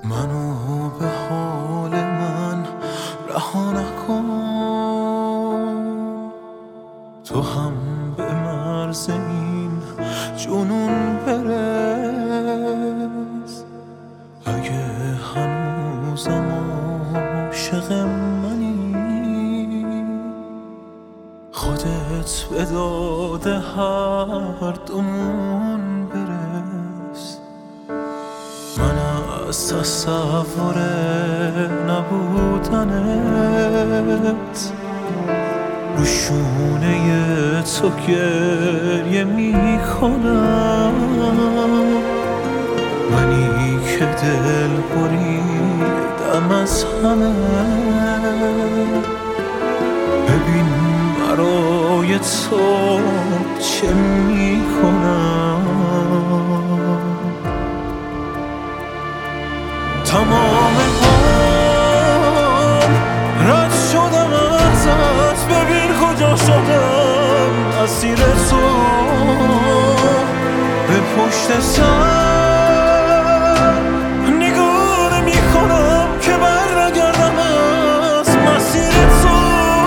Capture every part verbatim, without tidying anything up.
منو به حال من رها نکن، تو هم به مرز این جنون برس. اگه هنوزم عاشق منی، خودت به داد هر دومون برس. من از تصور نبودنت رو شونه تو گریه می کنم، منی که دل بریدم از همه. ببین برای تو چه می کنم، تمام عمر رد شدم ازت، ببین کجا شدم اسیر تو. به پشت سر نگاه نمی کنم که بر نگردم از مسیر تو.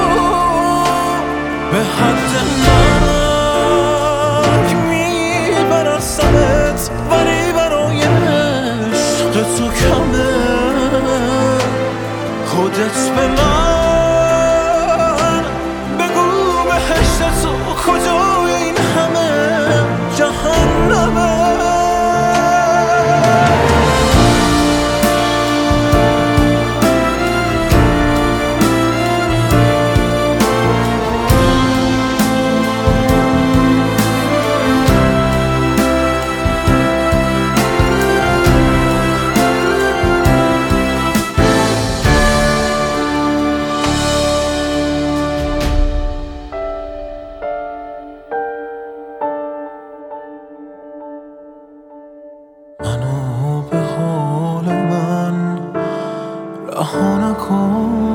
به حد مرگ میبرستمت، ولی برای عشق تو کمه. خودت به من بگو بهشت تو کجای این همه جهنمه. منو به حال من رها نکن.